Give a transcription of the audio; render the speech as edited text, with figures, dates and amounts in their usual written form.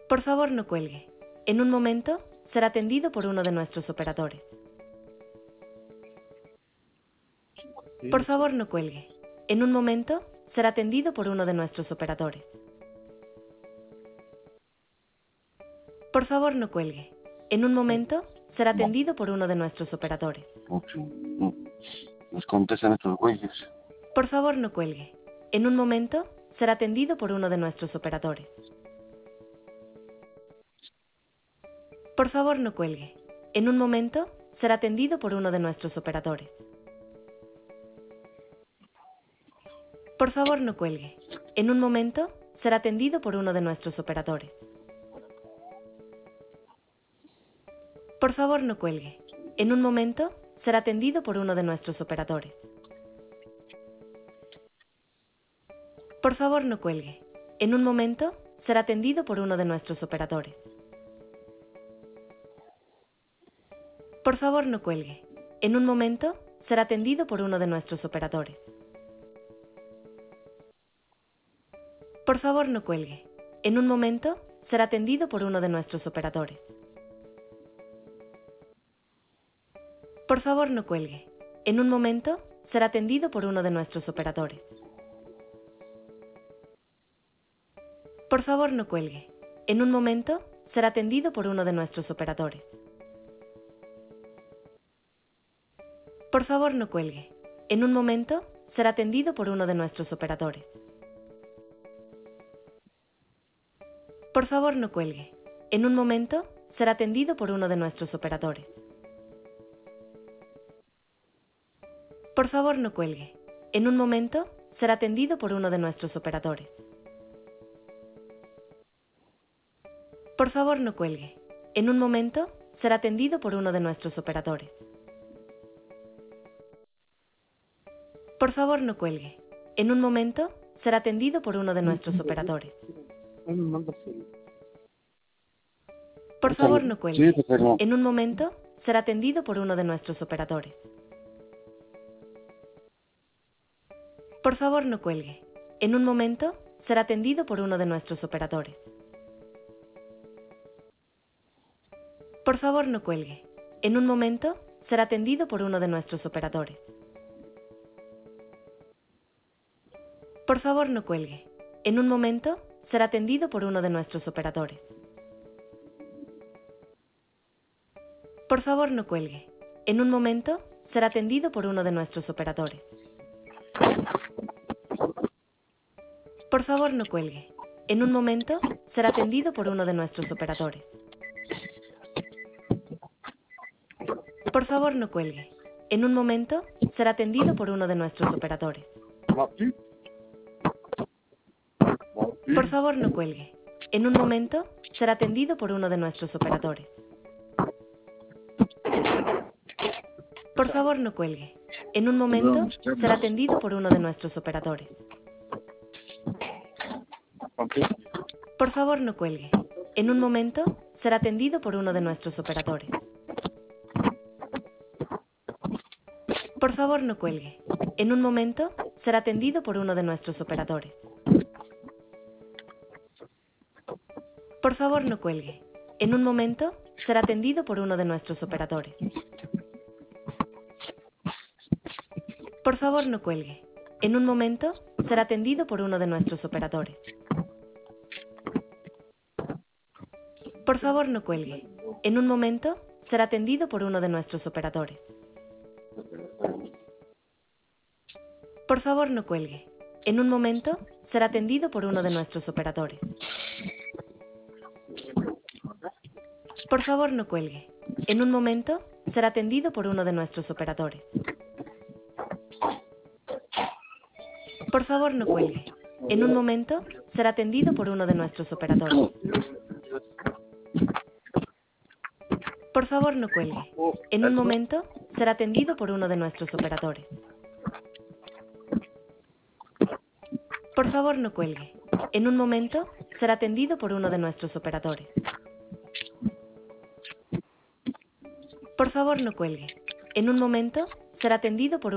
Por favor, no cuelgue. En un momento, será atendido por uno de nuestros operadores. Por favor, no cuelgue. En un momento, será atendido por uno de nuestros operadores. Por favor, no cuelgue. En un momento, será atendido por uno de nuestros operadores. Nos contestan estos güeyes. Por favor, no cuelgue. En un momento, será atendido por uno de nuestros operadores. Por favor, no cuelgue. En un momento, será atendido por uno de nuestros operadores. Por favor, no cuelgue. En un momento, será atendido por uno de nuestros operadores. Por favor, no cuelgue. En un momento, será atendido por uno de nuestros operadores. Por favor, no cuelgue. En un momento, será atendido por uno de nuestros operadores. Por favor, no cuelgue. En un momento, será atendido por uno de nuestros operadores. Por favor, no cuelgue. En un momento, será atendido por uno de nuestros operadores. Por favor, no cuelgue. En un momento, será atendido por uno de nuestros operadores. Por favor, no cuelgue. En un momento, será atendido por uno de nuestros operadores. Por favor, no cuelgue. En un momento, será atendido por uno de nuestros operadores. Por favor, no cuelgue. En un momento, será atendido por uno de nuestros operadores. Por favor, no cuelgue. En un momento, será atendido por uno de nuestros operadores. Por favor, no cuelgue. En un momento, será atendido por uno de nuestros operadores. Por favor, no cuelgue. En un momento, será atendido por uno de nuestros operadores. Por favor, no cuelgue. En un momento, será atendido por uno de nuestros operadores. Por favor, no cuelgue. En un momento, será atendido por uno de nuestros operadores. Por favor, no cuelgue. En un momento, será atendido por uno de nuestros operadores. Por favor, no cuelgue. En un momento, será atendido por uno de nuestros operadores. Por favor, no cuelgue. En un momento, será atendido por uno de nuestros operadores. Por favor, no cuelgue. En un momento, será atendido por uno de nuestros operadores. Por favor, no cuelgue. En un momento, será atendido por uno de nuestros operadores. Por favor, no cuelgue. En un momento, será atendido por uno de nuestros operadores. Por favor, no cuelgue. En un momento, será atendido por uno de nuestros operadores. Por favor, no cuelgue. En un momento, será atendido por uno de nuestros operadores. Por favor, no cuelgue. En un momento, será atendido por uno de nuestros operadores. Por favor, no cuelgue. En un momento, será atendido por uno de nuestros operadores. Por favor, no cuelgue. En un momento, será atendido por uno de nuestros operadores. Por favor, no cuelgue. En un momento, será atendido por uno de nuestros operadores. Por favor, no cuelgue. En un momento, será atendido por uno de nuestros operadores. Por favor, no cuelgue. En un momento, será atendido por uno de nuestros operadores. Por favor, no cuelgue. En un momento, será atendido por uno de nuestros operadores. Por favor, no cuelgue. En un momento, será atendido por uno de nuestros operadores. Por favor, no cuelgue. En un momento, será atendido por uno de nuestros operadores. Por favor, no cuelgue. En un momento, será atendido por